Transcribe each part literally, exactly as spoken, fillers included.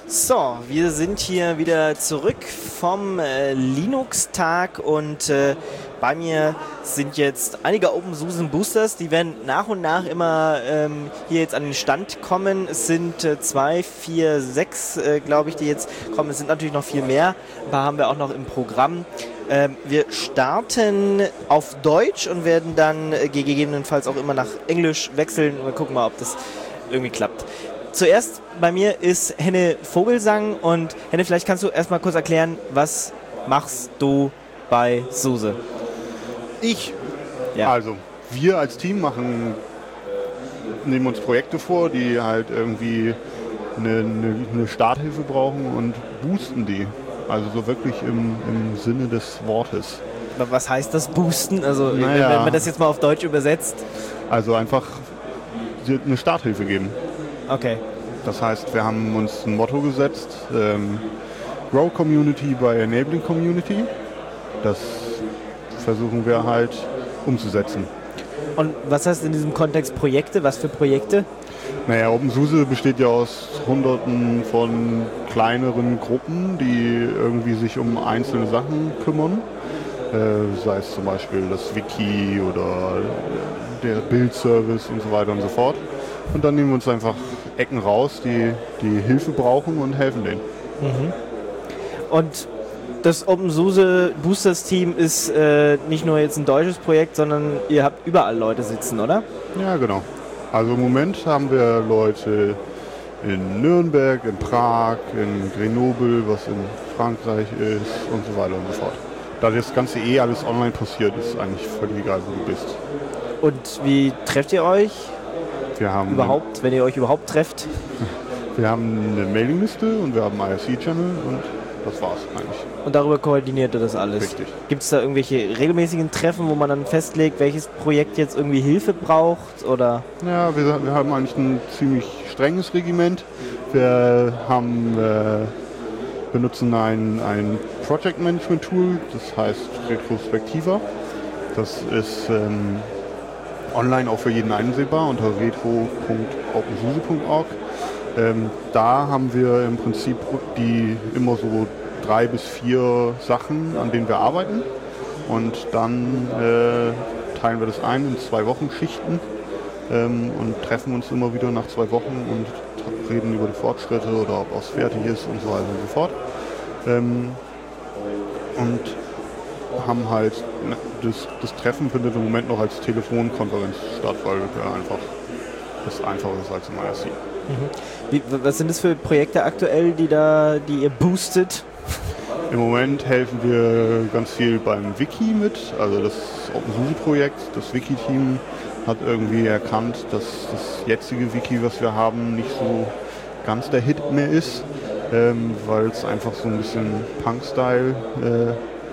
So, wir sind hier wieder zurück vom äh, Linux-Tag und äh, bei mir sind jetzt einige OpenSUSE Boosters, die werden nach und nach immer ähm, hier jetzt an den Stand kommen. Es sind äh, zwei, vier, sechs, äh, glaube ich, die jetzt kommen. Es sind natürlich noch viel mehr, ein paar haben wir auch noch im Programm. Ähm, wir starten auf Deutsch und werden dann äh, gegebenenfalls auch immer nach Englisch wechseln und wir gucken mal, ob das irgendwie klappt. Zuerst bei mir ist Henne Vogelsang und Henne, vielleicht kannst du erstmal kurz erklären, was machst du bei SUSE? Ich? Ja. Also, wir als Team machen, nehmen uns Projekte vor, die halt irgendwie eine, eine, eine Starthilfe brauchen und boosten die. Also so wirklich im, im Sinne des Wortes. Was heißt das Boosten? Also naja. wenn man das jetzt mal auf Deutsch übersetzt? Also einfach eine Starthilfe geben. Okay. Das heißt, wir haben uns ein Motto gesetzt, ähm, Grow Community by Enabling Community. Das versuchen wir halt umzusetzen. Und was heißt in diesem Kontext Projekte? Was für Projekte? Naja, OpenSUSE besteht ja aus hunderten von kleineren Gruppen, die irgendwie sich um einzelne Sachen kümmern. Äh, sei es zum Beispiel das Wiki oder der Bildservice und so weiter und so fort. Und dann nehmen wir uns einfach Ecken raus, die, die Hilfe brauchen und helfen denen. Mhm. Und das OpenSUSE Boosters Team ist äh, nicht nur jetzt ein deutsches Projekt, sondern ihr habt überall Leute sitzen, oder? Ja, genau. Also im Moment haben wir Leute in Nürnberg, in Prag, in Grenoble, was in Frankreich ist und so weiter und so fort. Da das Ganze eh alles online passiert, ist eigentlich völlig egal, wo du bist. Und wie trefft ihr euch? Wir haben überhaupt, wenn ihr euch überhaupt trefft? Wir haben eine Mailingliste und wir haben einen I R C-Channel und das war's eigentlich. Und darüber koordiniert ihr das alles? Richtig. Gibt es da irgendwelche regelmäßigen Treffen, wo man dann festlegt, welches Projekt jetzt irgendwie Hilfe braucht? Oder? Ja, wir, wir haben eigentlich ein ziemlich strenges Regiment. Wir haben, äh, benutzen ein, ein Project Management Tool, das heißt Retrospectiva. Das ist ähm, online auch für jeden einsehbar unter retro punkt opensuse punkt org. Ähm, da haben wir im Prinzip die immer so drei bis vier Sachen, an denen wir arbeiten. Und dann äh, teilen wir das ein in zwei Wochen Schichten ähm, und treffen uns immer wieder nach zwei Wochen und reden über die Fortschritte oder ob was fertig ist und so weiter und so fort. Ähm, und haben halt, das, das Treffen findet im Moment noch als Telefonkonferenz statt, weil wir einfach das einfacher ist als im I R C. Mhm. Wie, was sind das für Projekte aktuell, die da, die ihr boostet? Im Moment helfen wir ganz viel beim Wiki mit, also das OpenSUSE-Projekt, das Wiki-Team hat irgendwie erkannt, dass das jetzige Wiki, was wir haben, nicht so ganz der Hit mehr ist, ähm, weil es einfach so ein bisschen Punk-Style äh,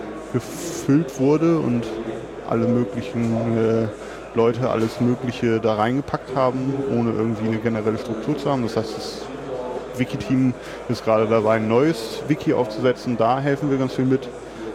gefüllt wurde und alle möglichen äh, Leute alles Mögliche da reingepackt haben, ohne irgendwie eine generelle Struktur zu haben. Das heißt, das Wiki-Team ist gerade dabei, ein neues Wiki aufzusetzen. Da helfen wir ganz viel mit.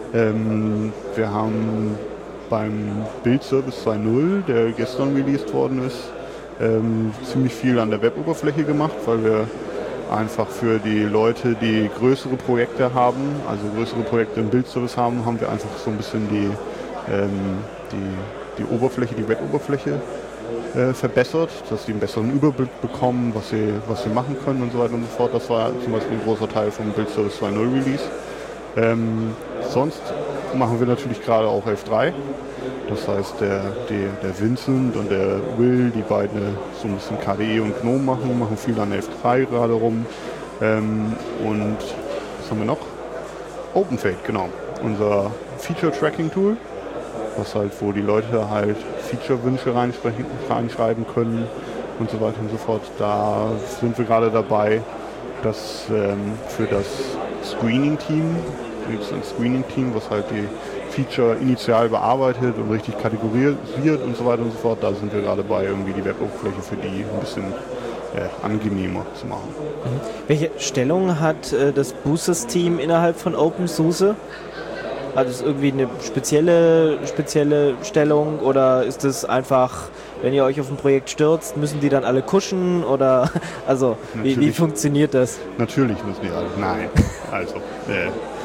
Ähm, wir haben beim Bildservice zwei Punkt null, der gestern released worden ist, ähm, ziemlich viel an der Web-Oberfläche gemacht, weil wir einfach für die Leute, die größere Projekte haben, also größere Projekte im Bildservice haben, haben wir einfach so ein bisschen die, ähm, die, die Oberfläche, die Web-Oberfläche äh, verbessert, dass sie einen besseren Überblick bekommen, was sie, was sie machen können und so weiter und so fort. Das war zum Beispiel ein großer Teil vom Bildservice zwei Punkt null Release. Ähm, sonst machen wir natürlich gerade auch elf Punkt drei. Das heißt, der, der, der Vincent und der Will, die beiden so ein bisschen K D E und GNOME machen, machen viel an elf Punkt drei gerade rum. Ähm, und was haben wir noch? OpenFade, genau. Unser Feature-Tracking-Tool, was halt, wo die Leute halt Feature-Wünsche reinschreiben können und so weiter und so fort. Da sind wir gerade dabei, dass ähm, für das Screening-Team, gibt es ein Screening-Team, was halt die Feature initial bearbeitet und richtig kategorisiert und so weiter und so fort. Da sind wir gerade bei, irgendwie die Web-Oberfläche für die ein bisschen äh, angenehmer zu machen. Mhm. Welche Stellung hat äh, das Boosters-Team innerhalb von OpenSUSE? Hat es irgendwie eine spezielle, spezielle Stellung oder ist es einfach wenn ihr euch auf ein Projekt stürzt, müssen die dann alle kuschen oder also wie, wie funktioniert das? Natürlich müssen die alle. Nein, also äh,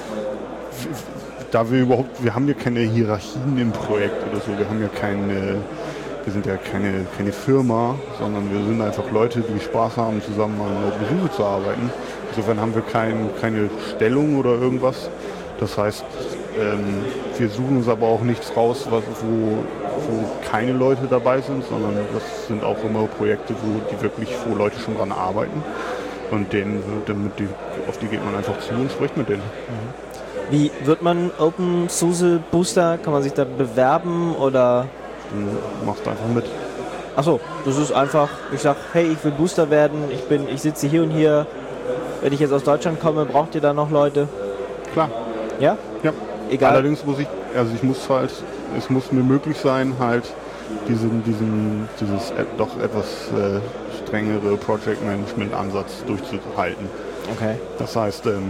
da wir überhaupt, wir haben ja keine Hierarchien im Projekt oder so, wir haben ja keine, wir sind ja keine, keine Firma, sondern wir sind einfach Leute, die Spaß haben, zusammen an Besuche zu arbeiten. Insofern haben wir kein, keine Stellung oder irgendwas. Das heißt, ähm, wir suchen uns aber auch nichts raus, was, wo, wo keine Leute dabei sind, sondern das sind auch immer Projekte, wo die wirklich, wo Leute schon dran arbeiten. Und denen, damit die, auf die geht man einfach zu und spricht mit denen. Wie wird man OpenSUSE Booster? Kann man sich da bewerben oder? Du machst einfach mit. Achso, das ist einfach, ich sag, hey, ich will Booster werden, ich bin, ich sitze hier und hier. Wenn ich jetzt aus Deutschland komme, braucht ihr da noch Leute? Klar. Ja? Ja. Egal. Allerdings muss ich, also ich muss halt, es muss mir möglich sein, halt diesen, diesen, dieses doch etwas äh, strengere Project Management Ansatz durchzuhalten. Okay. Das heißt, ähm,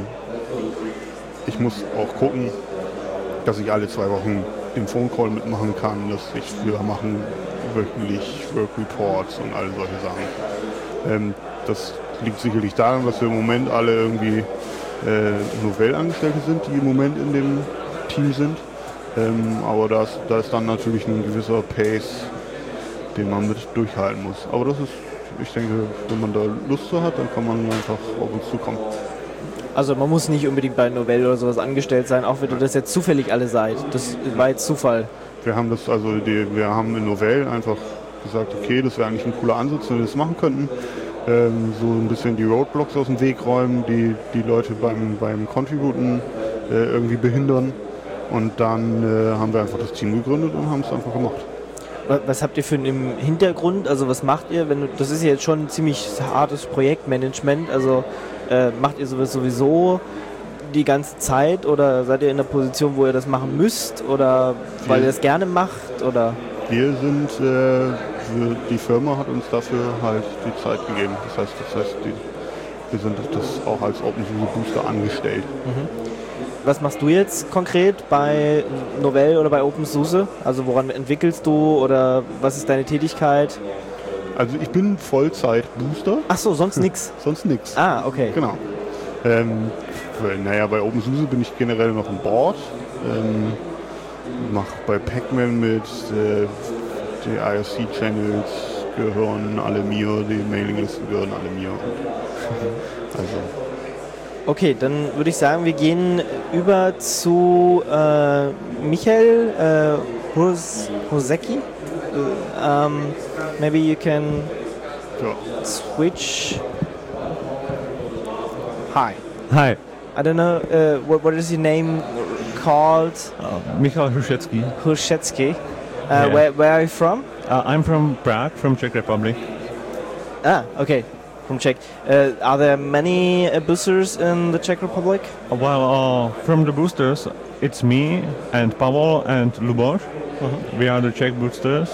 ich muss auch gucken, dass ich alle zwei Wochen den Phone Call mitmachen kann, dass ich wir machen wöchentlich Work Reports und all solche Sachen. Ähm, das liegt sicherlich daran, dass wir im Moment alle irgendwie äh, Novell-Angestellte sind, die im Moment in dem Team sind. Ähm, aber da ist, da ist dann natürlich ein gewisser Pace, den man mit durchhalten muss. Aber das ist, ich denke, wenn man da Lust zu hat, dann kann man einfach auf uns zukommen. Also man muss nicht unbedingt bei Novell oder sowas angestellt sein, auch wenn ihr das jetzt zufällig alle seid. Das war jetzt Zufall. Wir haben das, also die, wir haben in Novell einfach gesagt, okay, das wäre eigentlich ein cooler Ansatz, wenn wir das machen könnten. Ähm, so ein bisschen die Roadblocks aus dem Weg räumen, die die Leute beim, beim Contributen äh, irgendwie behindern. Und dann äh, haben wir einfach das Team gegründet und haben es einfach gemacht. Was habt ihr für einen Hintergrund? Also was macht ihr? Wenn du, das ist ja jetzt schon ein ziemlich hartes Projektmanagement. Also äh, macht ihr sowas sowieso die ganze Zeit oder seid ihr in der Position, wo ihr das machen müsst oder weil ihr das gerne macht? Oder? Wir sind, äh, die Firma hat uns dafür halt die Zeit gegeben. Das heißt, das heißt die, wir sind das auch als OpenSUSE Booster angestellt. Mhm. Was machst du jetzt konkret bei Novell oder bei OpenSUSE? Also woran entwickelst du oder was ist deine Tätigkeit? Also ich bin Vollzeit-Booster. Ach so, sonst nichts? Sonst nichts. Ah, okay. Genau. Ähm, naja, bei OpenSUSE bin ich generell noch an Bord. Ähm, mache bei Pacman mit, äh, die I R C-Channels gehören alle mir, die Mailinglisten gehören alle mir. Also... Okay, dann würde ich sagen, wir gehen über zu äh, Michael äh, Hos- Hosecki. Uh, um, maybe you can ja. switch. Hi. Hi. I don't know, uh, what, what is your name called? Uh, Michal Hrušecký. Hrušecký. Uh, Yeah. where, where are you from? Uh, I'm from Prague, from Czech Republic. Ah, okay. From Czech. Uh, are there many uh, boosters in the Czech Republic? Uh, well, uh, from the boosters, it's me and Pavel and Luboš. Mhm. We are the Czech boosters.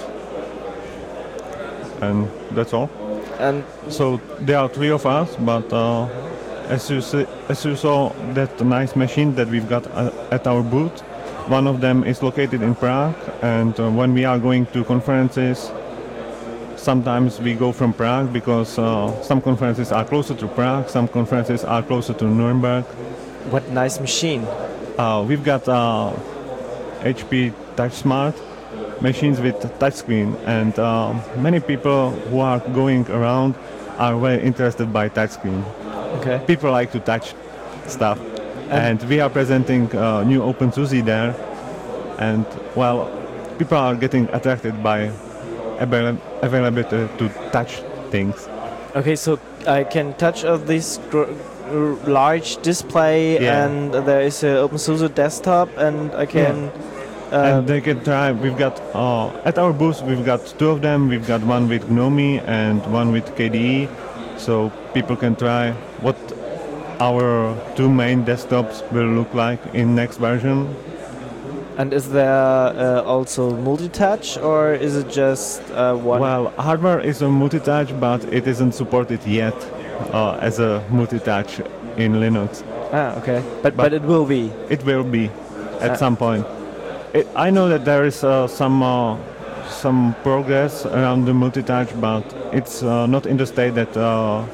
And that's all. And So there are three of us, but uh, as you see, as you saw that nice machine that we've got uh, at our booth, one of them is located in Prague, and uh, when we are going to conferences, sometimes we go from Prague because uh, some conferences are closer to Prague, some conferences are closer to Nuremberg. what nice machine. Uh, we've got uh, H P TouchSmart machines with touchscreen, and uh, many people who are going around are very interested by touchscreen. Okay. People like to touch stuff, and, and we are presenting uh, new OpenSUSE there, and well, people are getting attracted by avail- availability to touch things. Okay, so I can touch uh, this gr- r- large display, Yeah. and there is an OpenSUSE desktop, and I can. Uh, And they can try. We've got uh, at our booth. We've got two of them. We've got one with GNOME and one with K D E, so people can try what our two main desktops will look like in next version. and is there uh, also multi-touch, or is it just uh, one? Well, hardware is a multi-touch, but it isn't supported yet uh, as a multi-touch in Linux. Ah, okay. But, but But- it will be. It will be at Uh, some point. It, I know that there is uh, some uh, some progress around the multi-touch, but it's uh, not in the state that uh,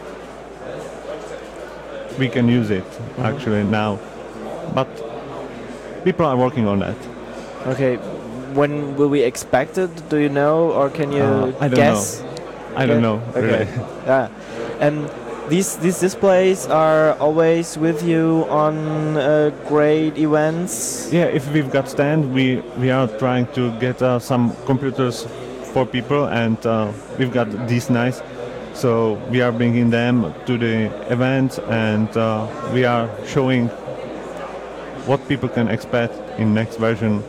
we can use it mm-hmm. actually now. But people are working on that. Okay, when will we expect it? Do you know, or can you uh, I don't guess? Know. I don't know. Okay. Really. Yeah, and these these displays are always with you on uh, great events. Yeah, if we've got stand, we we are trying to get uh, some computers for people, and uh, we've got these nice. So we are bringing them to the events, and uh, we are showing what people can expect in next version.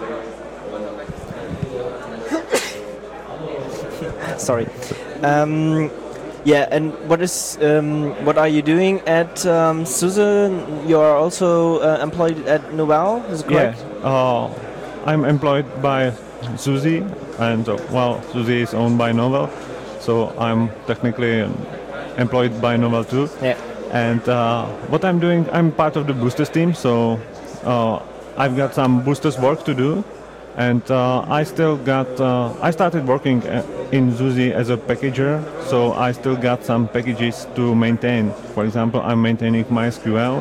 Sorry. Um, yeah, and what is um, what are you doing at um, SUSE? You are also uh, employed at Novell, is it correct? Yeah, uh, I'm employed by SUSE, and uh, well, SUSE is owned by Novell, so I'm technically employed by Novell too. Yeah. And uh, what I'm doing, I'm part of the boosters team, so uh, I've got some boosters work to do. And uh, I still got, uh, I started working in SUSE as a packager, so I still got some packages to maintain. For example, I'm maintaining MySQL,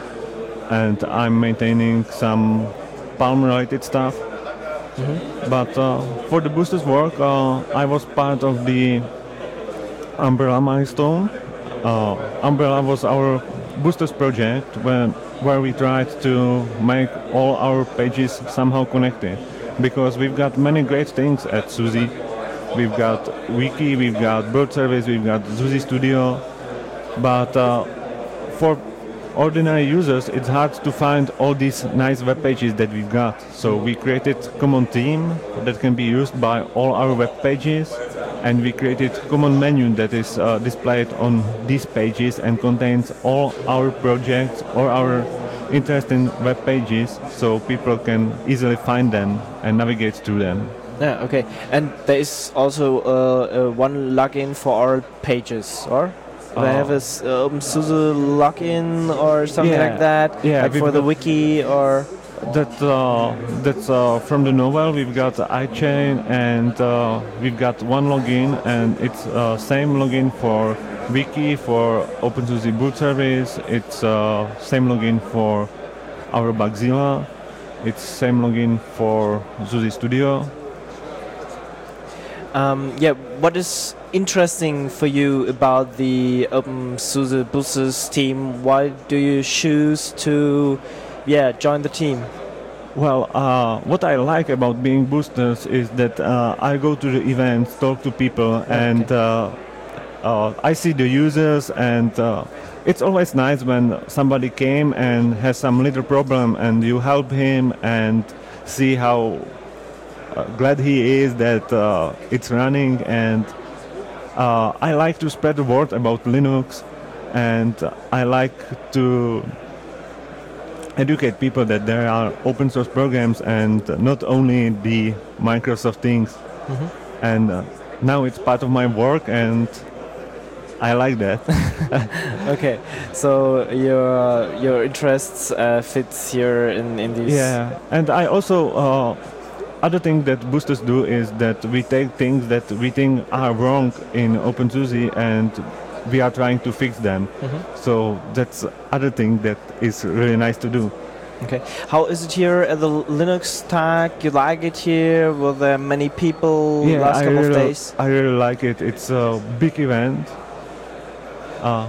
and I'm maintaining some Palm-related stuff. Mm-hmm. But uh, for the boosters work, uh, I was part of the Umbrella milestone. Uh, Umbrella was our boosters project when, where we tried to make all our pages somehow connected. Because we've got many great things at SUSE. We've got Wiki, we've got Bird Service, we've got SUSE Studio. But uh, for ordinary users, it's hard to find all these nice web pages that we've got. So we created a common theme that can be used by all our web pages. And we created a common menu that is uh, displayed on these pages and contains all our projects or our interesting web pages, so people can easily find them and navigate through them. Yeah, okay. And there is also uh, uh, one login for our pages, or? Do I have a uh, OpenSUSE login or something yeah, like that? Yeah, like for the wiki or? That uh, that's uh, from the Novell. We've got iChain, and uh, we've got one login, and it's uh, same login for Wiki, for OpenSUSE boot service. It's uh, same login for our Bugzilla. It's same login for SUSE Studio. Um, yeah, what is interesting for you about the OpenSUSE Boosters team? Why do you choose to, yeah, join the team? Well, uh, what I like about being boosters is that uh, I go to the events, talk to people, okay. and uh, uh, I see the users, and uh, it's always nice when somebody came and has some little problem, and you help him and see how uh, glad he is that uh, it's running. And uh, I like to spread the word about Linux, and I like to educate people that there are open source programs and not only the Microsoft things. Mm-hmm. And uh, now it's part of my work, and I like that. Okay, so your your interests uh, fits here in in these. Yeah, and I also uh, other thing that boosters do is that we take things that we think are wrong in OpenSUSE and we are trying to fix them. Mm-hmm. So that's other thing that is really nice to do. Okay. How is it here at the Linux Tag? You like it here? Were there many people yeah, last I couple really, of days? I really like it. It's a big event. Uh,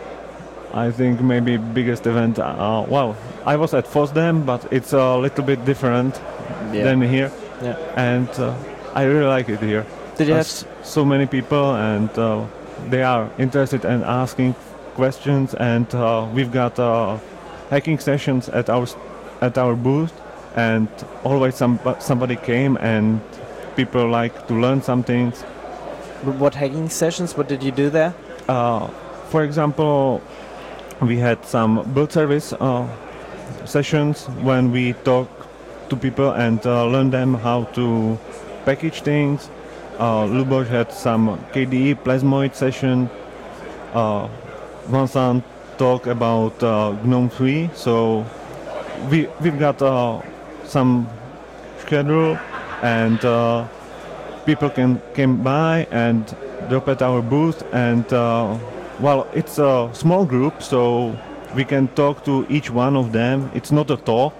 I think maybe biggest event. Uh, well, I was at FOSDEM, but it's a little bit different yeah. than here. Yeah. And uh, I really like it here. Did you have so many people, and uh, they are interested in asking questions, and uh, we've got uh, hacking sessions at our at our booth, and always some somebody came, and people like to learn some things. What hacking sessions? What did you do there? Uh, for example, we had some build service uh, sessions when we talk to people and uh, learn them how to package things. Uh, Luboš had some K D E Plasmoid session. Uh, Vincent talked about uh, GNOME three. So we we've got uh, some schedule, and uh, people can come by and drop at our booth, and uh, well, it's a small group, so we can talk to each one of them. It's not a talk.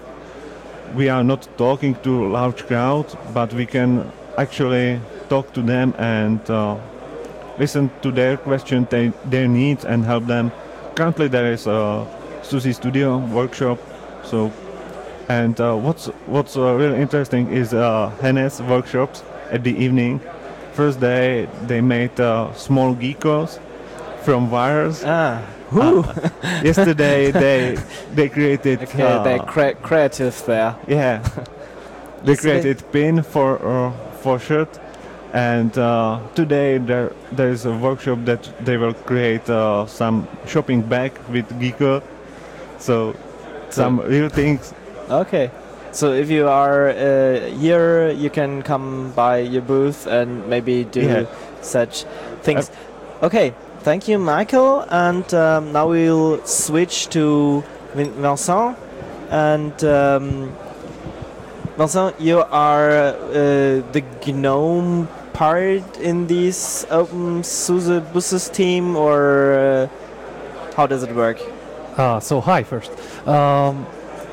We are not talking to a large crowd, but we can actually talk to them and uh, listen to their questions, their, their needs, and help them. Currently, there is a SUSE Studio workshop. So, and uh, what's what's uh, really interesting is uh, Hennes workshops at the evening. First day, they made uh, small geckos from wires. Ah. Uh, yesterday they they created okay, uh, they're cre- creative there. Yeah, they created pin for uh, for shirt, and uh, today there there is a workshop that they will create uh, some shopping bag with gecko, so, so some real things. Okay, so if you are uh, here, you can come by your booth and maybe do yeah. such things. Uh, okay. Thank you, Michael. And um, now we'll switch to Vincent. And um, Vincent, you are uh, the GNOME part in this OpenSUSE Buses team, or uh, how does it work? Uh, so hi first. Um,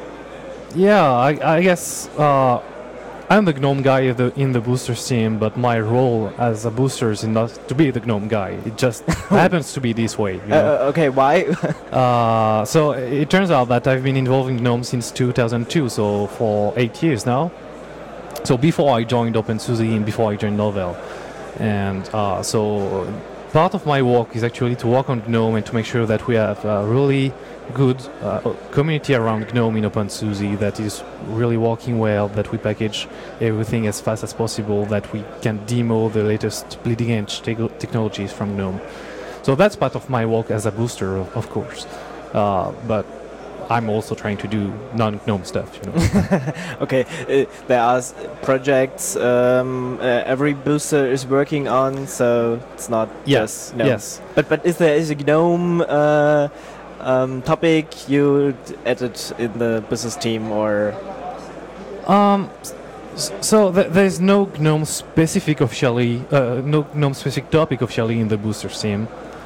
yeah, I, I guess uh, I'm the GNOME guy in the, in the boosters team, but my role as a booster is not to be the GNOME guy. It just happens to be this way. You know? uh, okay, why? uh, so it turns out that I've been involved in GNOME since two thousand two, so for eight years now. So before I joined OpenSUSE and before I joined Novell. And uh, so part of my work is actually to work on GNOME and to make sure that we have a really good uh, community around GNOME in OpenSUSE that is really working well, that we package everything as fast as possible, that we can demo the latest bleeding edge te- technologies from GNOME. So that's part of my work as a booster, of, of course. Uh, but I'm also trying to do non-GNOME stuff, you know. Okay, uh, there are s- projects um, uh, every booster is working on, so it's not yes, just GNOME. Yes. But but is there is a GNOME uh, um, topic you added in the business team, or? Um, s- so th- there's no GNOME specific officially, uh, no GNOME specific topic officially in the booster team.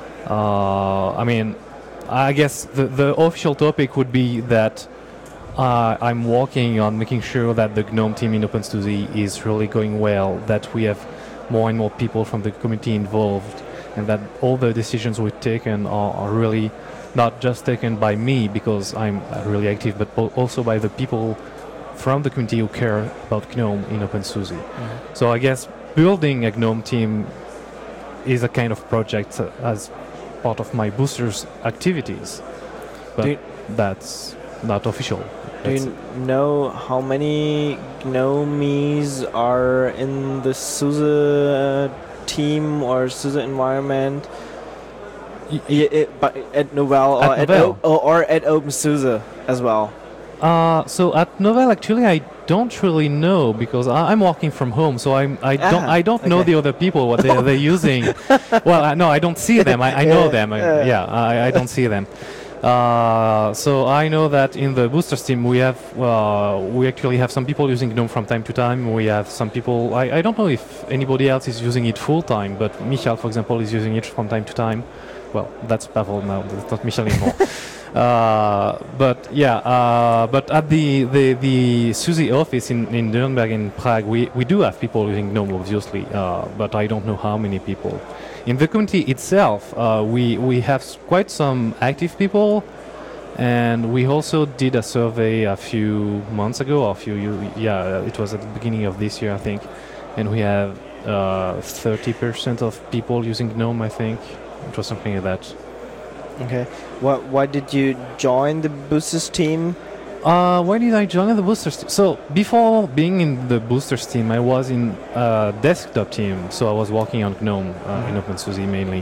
Uh, I mean, I guess the, the official topic would be that uh, I'm working on making sure that the GNOME team in OpenSUSE is really going well, that we have more and more people from the community involved, and that all the decisions we've taken are, are really not just taken by me because I'm really active, but po- also by the people from the community who care about GNOME in OpenSUSE. Mm-hmm. So I guess building a GNOME team is a kind of project uh, as part of my boosters activities, but that's not official. Do That's you know how many GNOMEs are in the SUSE uh, team or SUSE environment? Y- y- it, but at Novell, or At at, Novell. o- or at OpenSUSE as well? Uh, so at Novell, actually, I don't really know because I, I'm working from home, so I'm I Ah, don't I don't know okay. the other people what they're, they're using. Well, I, no, I don't see them. I, I know Uh, them. I, uh. yeah, I, I don't see them. Uh, so I know that in the boosters team we have uh, we actually have some people using GNOME from time to time. We have some people. I, I don't know if anybody else is using it full time, but Michal, for example, is using it from time to time. Well, that's Pavel now. That's not Michal anymore. Uh, but yeah, uh, but at the the, the SUSE office in, in Nuremberg in Prague, we, we do have people using GNOME, obviously, uh, but I don't know how many people. In the community itself, uh, we we have s- quite some active people, and we also did a survey a few months ago, or a few you- yeah, it was at the beginning of this year, I think, and we have uh, thirty percent of people using GNOME, I think. It was something like that. Okay. Why, why did you join the boosters team? Uh, why did I join the boosters team? So before being in the boosters team, I was in a desktop team. So I was working on GNOME uh, in OpenSUSE mainly.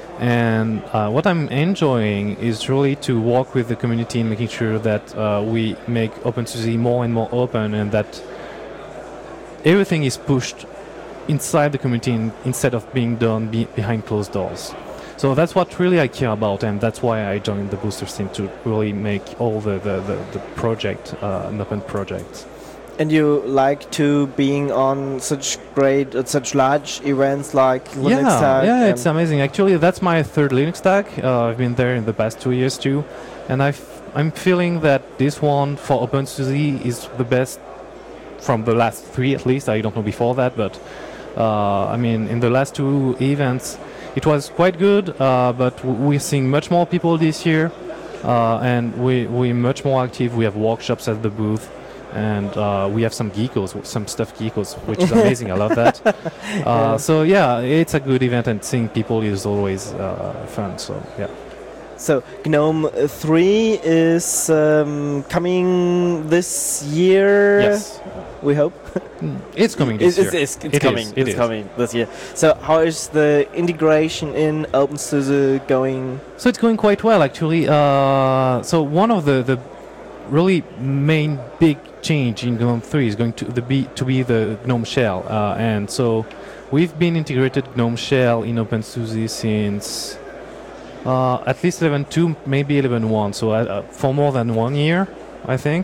And uh, what I'm enjoying is really to work with the community and making sure that uh, we make OpenSUSE more and more open, and that everything is pushed inside the community in, instead of being done be- behind closed doors. So that's what really I care about, and that's why I joined the boosters team, to really make all the, the, the, the project uh, an open project. And you like to being on such great, uh, such large events like Linux yeah, Tag? yeah, and it's amazing. Actually, that's my third Linux Tag. Uh, I've been there in the past two years too, and I've, I'm feeling that this one for OpenSUSE is the best from the last three at least. I don't know before that, but uh, I mean, in the last two events, it was quite good. Uh, but w- we're seeing much more people this year, uh, and we we're much more active. We have workshops at the booth. And uh, we have some geekos, some stuff geekos, which is amazing. I love that. Uh, Yeah. So yeah, it's a good event, and seeing people is always uh, fun. So yeah. So GNOME three is um, coming this year. Yes, We hope. Mm, it's coming this It's, year. it's, it's It coming. is, it it's is. coming this year. So how is the integration in OpenSUSE going? So it's going quite well, actually. Uh, so one of the, the really main big change in GNOME three is going to the be to be the GNOME Shell, uh, and so we've been integrated GNOME Shell in OpenSUSE since uh, at least eleven point two, maybe eleven point one. So uh, for more than one year, I think.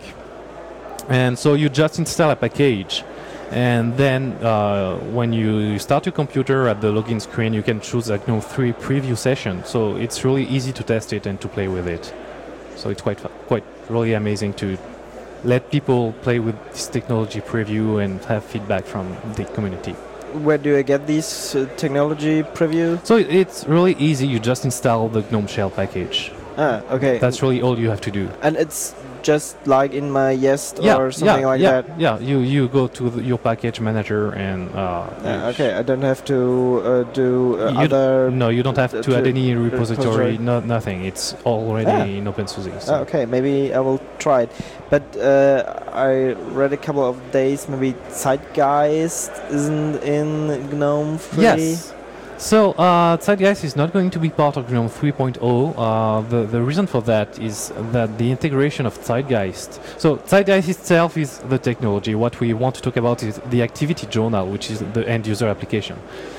And so you just install a package, and then uh, when you start your computer at the login screen, you can choose a GNOME three preview session. So it's really easy to test it and to play with it. So it's quite fu- quite really amazing to let people play with this technology preview and have feedback from the community. Where do I get these uh, technology preview? So it, it's really easy. You just install the GNOME Shell package. Ah, okay. That's really all you have to do. And it's just like in my Jest yeah, or something yeah, like yeah, that. Yeah, you you go to the, your package manager and uh, Yeah, you okay, I don't have to uh, do uh, You d- other. No, you don't have to- to add to any repository, repository. no, nothing. It's already Ah. in OpenSUSE. So. Ah, okay, maybe I will try it. But uh, I read a couple of days, maybe Zeitgeist isn't in GNOME three. Yes. So uh, Zeitgeist is not going to be part of GNOME three point oh. Uh, the, the reason for that is that the integration of Zeitgeist. So Zeitgeist itself is the technology. What we want to talk about is the activity journal, which is the end user application.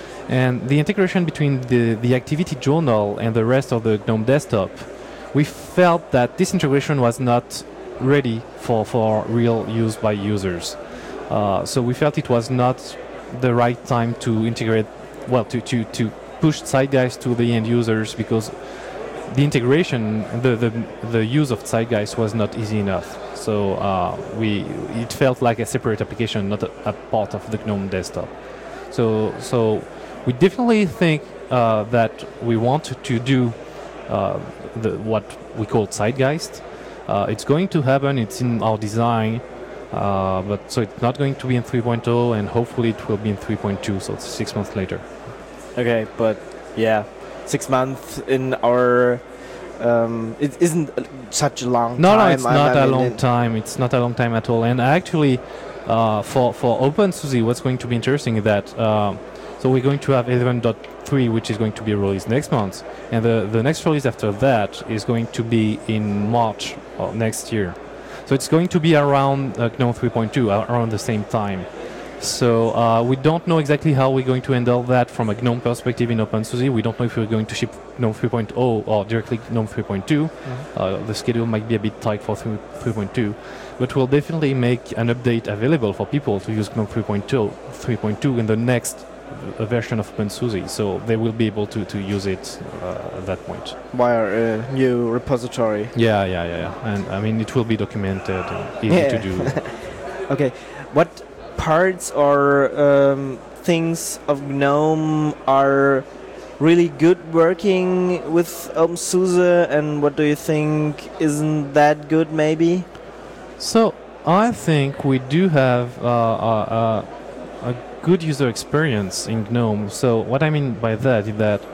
And the integration between the, the activity journal and the rest of the GNOME desktop, we felt that this integration was not ready for, for real use by users. Uh, so we felt it was not the right time to integrate, well, to, to, to push Zeitgeist to the end users, because the integration, the, the, the use of Zeitgeist was not easy enough. So uh, we, it felt like a separate application, not a, a part of the GNOME desktop. So, so we definitely think uh, that we want to do uh, the, what we call Zeitgeist. Uh, it's going to happen, it's in our design, uh, but so it's not going to be in three point oh, and hopefully it will be in three point two, so it's six months later. Okay, but yeah, six months in our. Um, it isn't uh, such a long No, time. no, it's I- not I a mean, long it- time. It's not a long time at all. And actually, uh, for for OpenSUSE, what's going to be interesting is that um, so we're going to have eleven point three, which is going to be released next month, and the the next release after that is going to be in March of next year. So it's going to be around uh, GNOME three point two, uh, around the same time. So uh, we don't know exactly how we're going to handle that from a GNOME perspective in OpenSUSE. We don't know if we're going to ship GNOME three point oh or directly GNOME three point two. Mhm. Uh, the schedule might be a bit tight for three point two, but we'll definitely make an update available for people to use GNOME three point two, three point two in the next uh, version of OpenSUSE. So they will be able to, to use it uh, at that point. Via a new repository. Yeah, yeah, yeah, yeah. And I mean, it will be documented and easy Yeah. to do. Okay, what parts or um, things of GNOME are really good working with OpenSUSE, and what do you think isn't that good maybe? So I think we do have uh, a, a, a good user experience in GNOME. So what I mean by that is that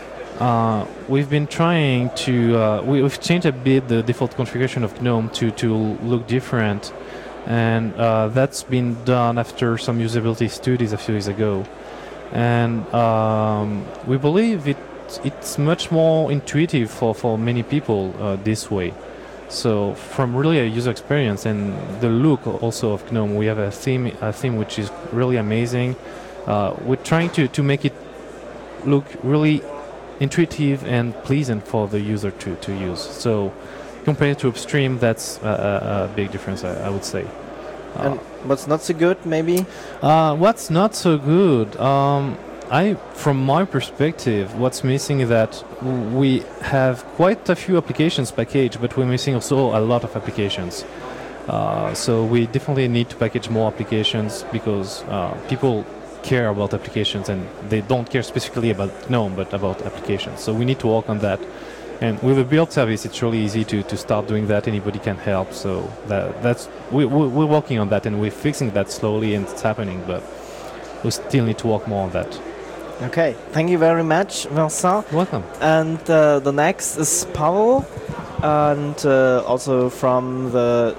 uh, we've been trying to uh, we, we've changed a bit the default configuration of GNOME to to look different, and uh, that's been done after some usability studies a few years ago, and um, we believe it it's much more intuitive for for many people uh, this way. So from really a user experience and the look also of GNOME, we have a theme, a theme which is really amazing. Uh, we're trying to, to make it look really intuitive and pleasant for the user to, to use. So compared to Upstream, that's a, a, a big difference, I, I would say. And what's not so good, maybe? Uh, what's not so good? Um, I, from my perspective, what's missing is that we have quite a few applications packaged, but we're missing also a lot of applications. Uh, so we definitely need to package more applications because uh, people care about applications and they don't care specifically about GNOME, but about applications. So we need to work on that. And with a build service, it's really easy to, to start doing that. Anybody can help. So that, that's we, we, we're working on that and we're fixing that slowly, and it's happening. But we still need to work more on that. Okay, thank you very much, Vincent. Welcome. And uh, the next is Pavel, and uh, also from the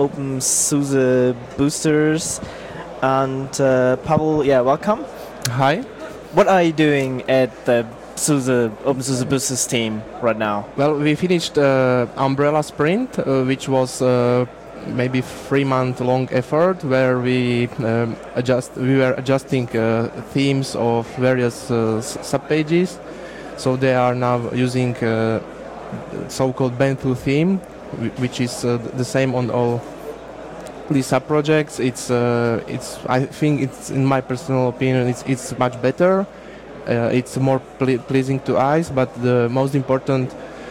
OpenSUSE boosters. And uh, Pavel, yeah, welcome. Hi. What are you doing at the SUSE, OpenSUSE boosters team right now? Well, we finished uh, Umbrella Sprint, uh, which was uh, maybe three month long effort where we um, adjust we were adjusting uh, themes of various uh, subpages. So they are now using uh, so-called Benthu theme, which is uh, the same on all these subprojects. It's uh, it's I think it's, in my personal opinion, it's it's much better. Uh, it's more ple pleasing to eyes, but the most important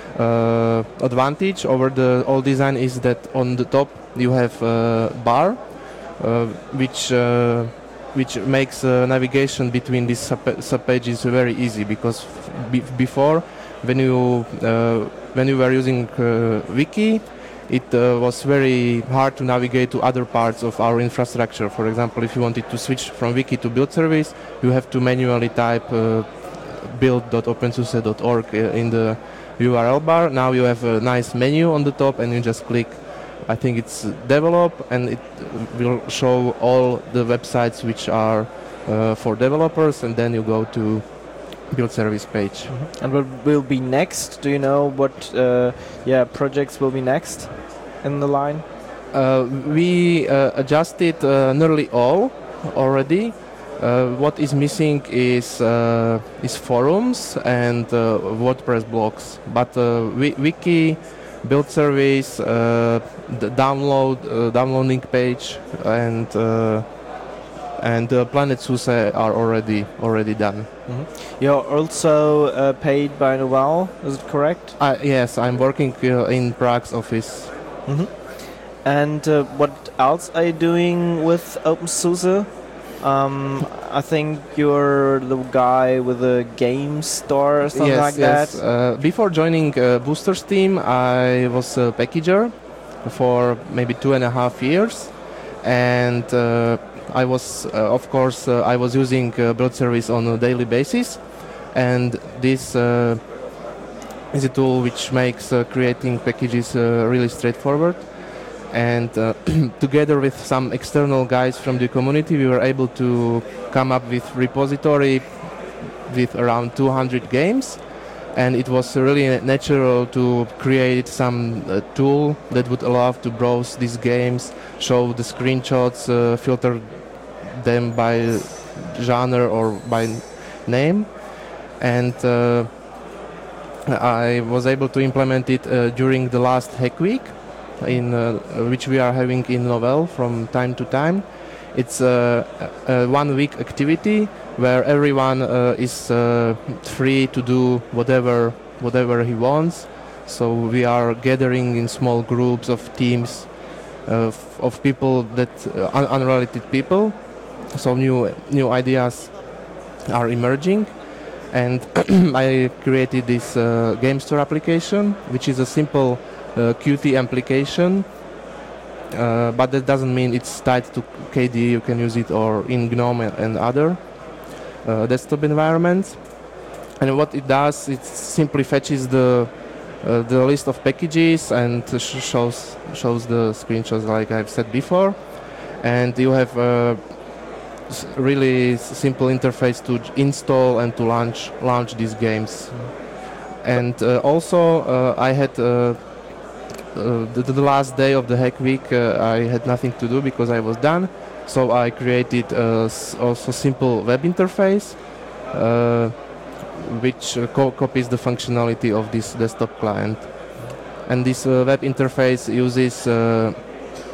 uh, advantage over the old design is that on the top you have a bar, uh, which uh, which makes uh, navigation between these sub subpages very easy. Because be before, when you uh, when you were using uh, Wiki, it uh, was very hard to navigate to other parts of our infrastructure. For example, if you wanted to switch from Wiki to build service, you have to manually type uh, build dot opensuse dot org in the U R L bar. Now you have a nice menu on the top and you just click, I think it's develop, and it will show all the websites which are uh, for developers, and then you go to build service page. Mm-hmm. And what will be next? Do you know what uh, yeah projects will be next in the line? Uh, we uh, adjusted uh, nearly all already. Uh, what is missing is uh, is forums and uh, WordPress blogs, but uh, Wiki, build service, uh, the download uh, downloading page, and uh, and uh, Planet SUSE are already already done. Mm-hmm. You're also uh, paid by Novell, is it correct? Uh, yes, I'm working uh, in Prague's office. Mm-hmm. And uh, what else are you doing with OpenSUSE? Um, I think you're the guy with the game store or something yes, like yes. that. Uh, before joining uh, Boosters team, I was a packager for maybe two and a half years, and uh, I was, uh, of course, uh, I was using uh, build service on a daily basis, and this uh, is a tool which makes uh, creating packages uh, really straightforward. And uh, together with some external guys from the community, we were able to come up with repository with around two hundred games, and it was really natural to create some uh, tool that would allow to browse these games, show the screenshots, uh, filter them by genre or by name, and uh, I was able to implement it uh, during the last Hack Week, in uh, which we are having in Novell from time to time. It's a, a one-week activity where everyone uh, is uh, free to do whatever whatever he wants. So we are gathering in small groups of teams uh, of people that uh, un unrelated people. So new new ideas are emerging, and I created this uh, game store application, which is a simple Uh, Qt application, uh, but that doesn't mean it's tied to K D E. You can use it or in GNOME and other uh, desktop environments. And what it does, it simply fetches the uh, the list of packages and sh shows shows the screenshots, like I've said before. And you have a really simple interface to install and to launch launch these games. And uh, also, uh, I had. Uh, Uh, the, the last day of the Hack Week, uh, I had nothing to do because I was done, so I created uh, also simple web interface uh, which uh, co copies the functionality of this desktop client. And this uh, web interface uses uh,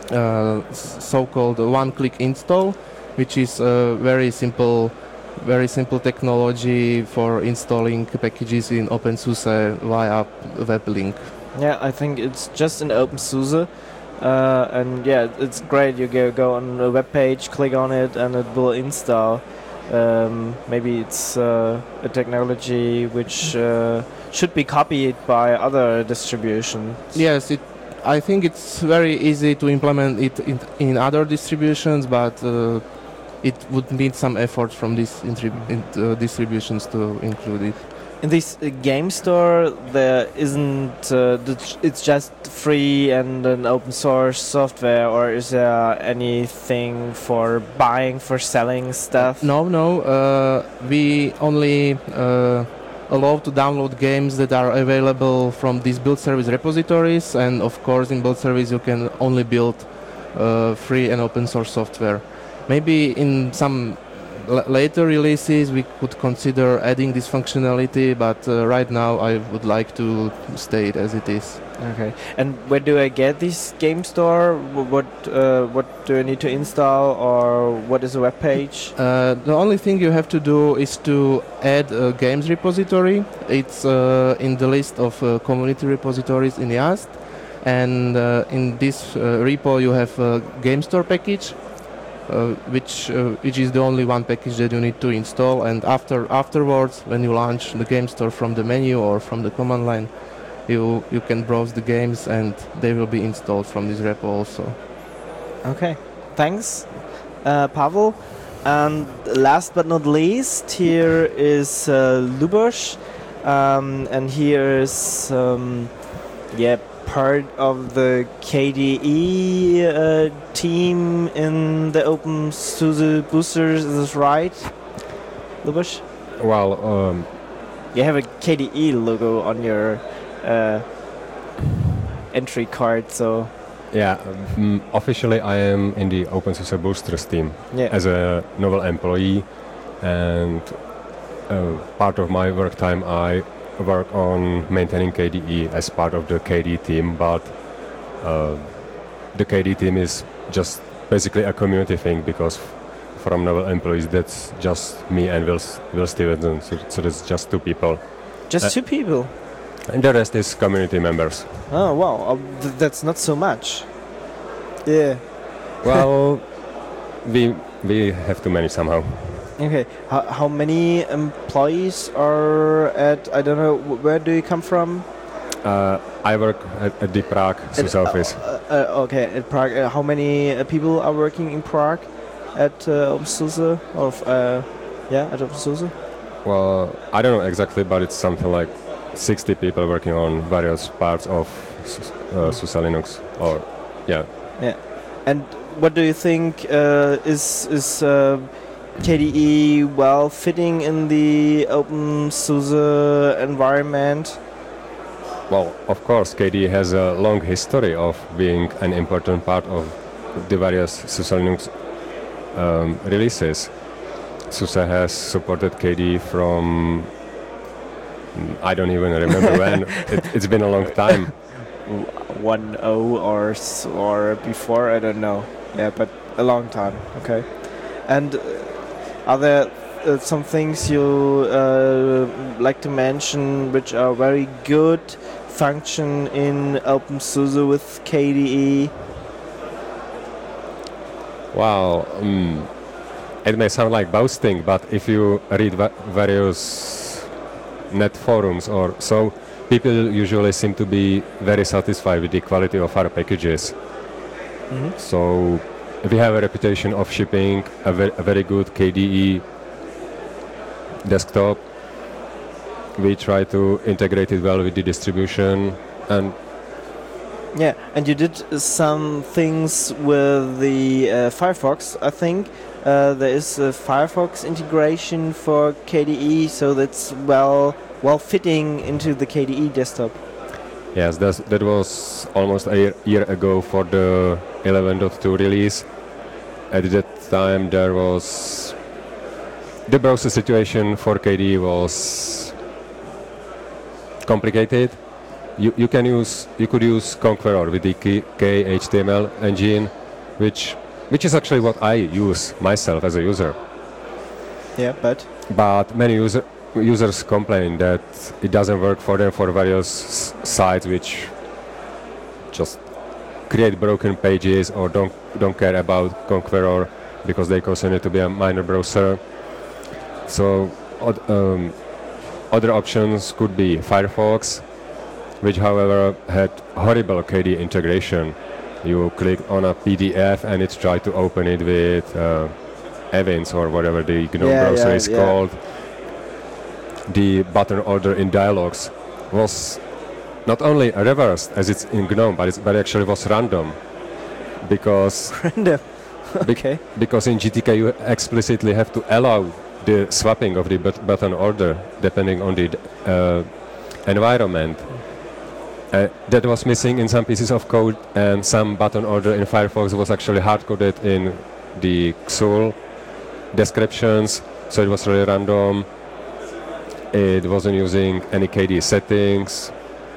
uh, s- so-called one-click install, which is a very simple, very simple technology for installing packages in OpenSUSE via web link. Yeah, I think it's just in OpenSUSE. Uh, and yeah, it's great. You go, go on a web page, click on it, and it will install. Um, maybe it's uh, a technology which uh, should be copied by other distributions. Yes, it. I think it's very easy to implement it in, in other distributions, but uh, it would need some effort from these intrib- in, uh, distributions to include it. In this uh, game store, there isn't. Uh, the j- it's just free and an open source software, or is there anything for buying, for selling stuff? No, no. Uh, we only uh, allow to download games that are available from these build service repositories, and of course, in build service, you can only build uh, free and open source software. Maybe in some l- later releases, we could consider adding this functionality, but uh, right now, I would like to stay it as it is. Okay. And where do I get this game store? Wh- What uh, what do I need to install, or what is a web page? Uh, the only thing you have to do is to add a games repository. It's uh, in the list of uh, community repositories in Yast, and uh, in this uh, repo you have a game store package, uh, which uh, which is the only one package that you need to install. And after afterwards, when you launch the game store from the menu or from the command line, you you can browse the games and they will be installed from this repo also. Okay. Thanks, uh, Pavel. And last but not least, here is uh, Lubos, um, and here is um, yeah part of the K D E uh, team in the OpenSUSE boosters. Is this right, Lubos? Well, um, You have a K D E logo on your uh, entry card, so yeah, um, officially I am in the OpenSUSE Boosters team yeah. as a novel employee, and uh, part of my work time I work on maintaining K D E as part of the K D team, but uh, the K D team is just basically a community thing, because from novel employees that's just me and Will, S- Will Stevenson, so, so that's just two people, Just uh, two people. and the rest is community members. Oh wow, uh, th- that's not so much. Yeah. Well, we we have to manage somehow. Okay. How, how many employees are at? I don't know. wh- Where do you come from? Uh, I work at, at the Prague SUSE At- office. Uh, uh, okay, at Prague. Uh, how many uh, people are working in Prague at uh, OpenSUSE? Or f- uh, yeah, at OpenSUSE. Well, I don't know exactly, but it's something like sixty people working on various parts of S- uh, SUSE Linux. Or yeah, And what do you think uh, is is uh, K D E well fitting in the OpenSUSE environment? well, of course, K D E has a long history of being an important part of the various SUSE Linux um, releases. SUSE has supported K D E from mm, I don't even remember when. It, it's been a long time. One O or s- or before, I don't know. Yeah, but a long time. Okay. And uh, are there uh, some things you uh, like to mention which are very good function in OpenSUSE with K D E? Wow, mm, it may sound like boasting, but if you read va- various net forums or so, people usually seem to be very satisfied with the quality of our packages. Mhm. So we have a reputation of shipping a, ver- a very good K D E desktop. We try to integrate it well with the distribution, and Yeah, and you did some things with the uh, Firefox, I think. Uh, there is a Firefox integration for K D E, so that's well well fitting into the K D E desktop. yes, that's, that was almost a year, year ago for the eleven point two release. At that time, there was the browser situation for K D E was complicated, you, you can use you could use Conqueror with the K, K H T M L engine, which which is actually what I use myself as a user. Yeah, but But many user, users complain that it doesn't work for them for various s- sites which just create broken pages or don't don't care about Conqueror because they consider it to be a minor browser. So od- um, other options could be Firefox, which however had horrible K D E integration. You click on a P D F and it tried to open it with uh, Evans or whatever the GNOME Yeah, browser yeah, is yeah. called. The button order in Dialogs was not only reversed as it's in GNOME, but, it's, but actually was random because random. Be- Okay. because in G T K you explicitly have to allow the swapping of the but- button order depending on the uh, environment. Uh, that was missing in some pieces of code, and some button order in Firefox was actually hard-coded in the X U L descriptions, so it was really random. It wasn't using any K D E settings.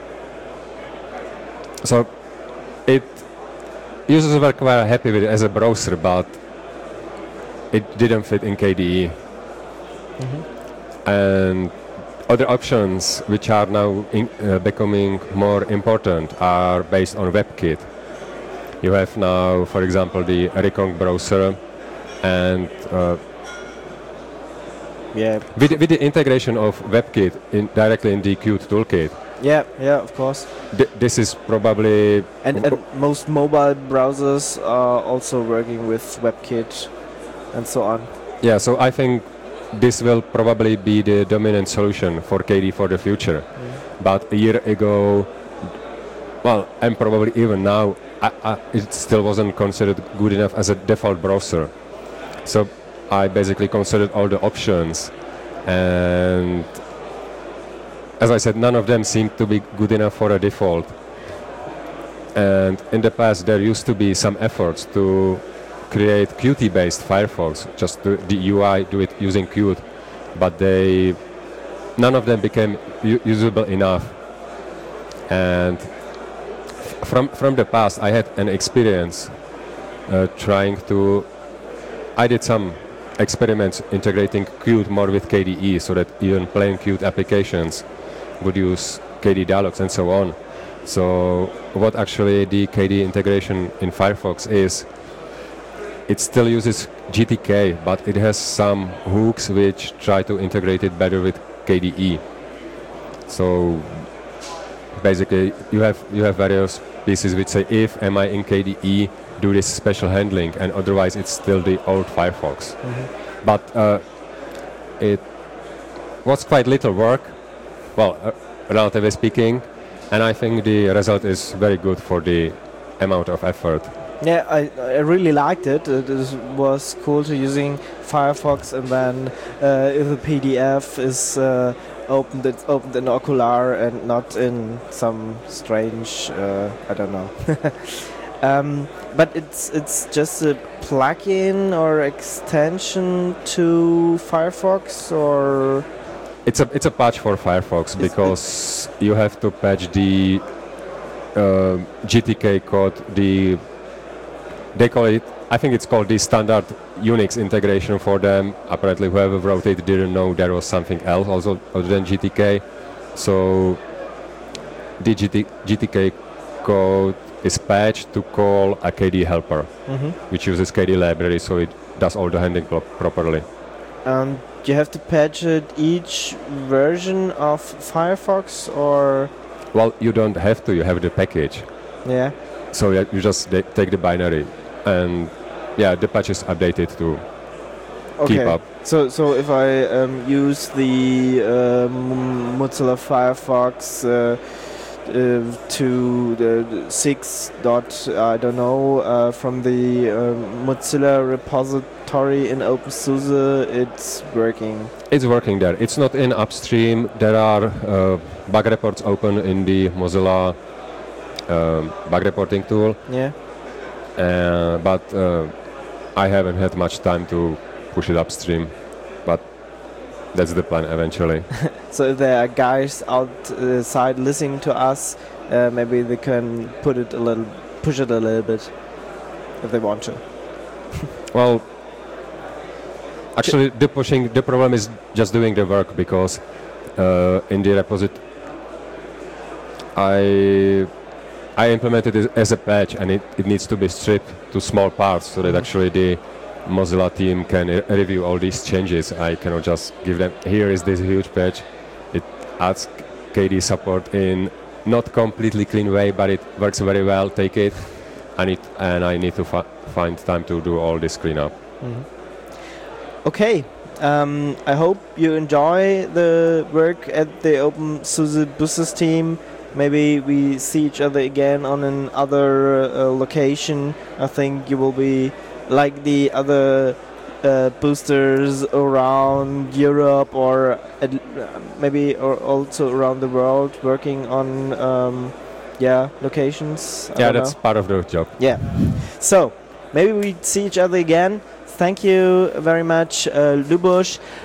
So it users were quite happy with it as a browser, but it didn't fit in K D E. And other options which are now in, uh, becoming more important are based on WebKit. You have now, for example, the Recon browser, and uh, Yeah. with, with the integration of WebKit in, directly in the Qt toolkit, Yeah, yeah, of course. th- this is probably And, and most mobile browsers are also working with WebKit and so on. yeah. So I think this will probably be the dominant solution for K D E for the future. But a year ago, well, and probably even now, I, I, it still wasn't considered good enough as a default browser. So I basically considered all the options, and as I said, none of them seemed to be good enough for a default. And in the past, there used to be some efforts to create Qt-based Firefox, just to the U I do it using Qt, but they none of them became u- usable enough. And f- from from the past, I had an experience uh, trying to. I did some experiments integrating Qt more with K D E, so that even plain Qt applications would use K D E dialogs and so on. So what actually the K D E integration in Firefox is, it still uses G T K, but it has some hooks which try to integrate it better with K D E. So basically, you have you have various pieces which say, if am I in K D E, do this special handling, and otherwise it's still the old Firefox. But uh, it was quite little work, well, uh, relatively speaking, and I think the result is very good for the amount of effort. Yeah, I, I really liked it. It is, was cool to using Firefox, and then uh, if the P D F is uh, opened, it's opened in Okular and not in some strange, uh, I don't know. um, but it's it's just a plugin or extension to Firefox, or It's a it's a patch for Firefox because you have to patch the uh, G T K code. The they call it. I think it's called the standard Unix integration for them. Apparently, whoever wrote it didn't know there was something else also other than G T K. So the G T, G T K code is patched to call a K D E helper, which uses K D E library, so it does all the handling pro- properly. um, you have to patch it each version of Firefox, or Well, you don't have to. You have the package. yeah. So yeah, you just da- take the binary, and yeah, the patch is updated to keep up. So, so if I um, use the um, Mozilla Firefox uh, uh, to the the six dot I don't know uh, from the um, Mozilla repository in OpenSUSE, it's working. It's working there. It's not in upstream. There are uh, bug reports open in the Mozilla um, bug reporting tool, Yeah. uh, but uh, I haven't had much time to push it upstream. But that's the plan eventually. So if there are guys outside listening to us, uh, maybe they can put it a little, push it a little bit, if they want to. Well, actually, the pushing, the problem is just doing the work, because uh, in the repository, I I implemented it as a patch, and it, it needs to be stripped to small parts so that actually the Mozilla team can uh, review all these changes. I cannot just give them, here is this huge patch. It adds K D support in not completely clean way, but it works very well. Take it, and it and I need to fi find time to do all this cleanup. Mm-hmm. Okay. Um, I hope you enjoy the work at the OpenSUSE Boosters team. Maybe we see each other again on another uh, location. I think you will be like the other uh, boosters around Europe, or at, uh, maybe or also around the world, working on um, yeah locations. I Yeah, don't that's know. part of the job. Yeah. So maybe we see each other again. Thank you very much, uh, Lubos.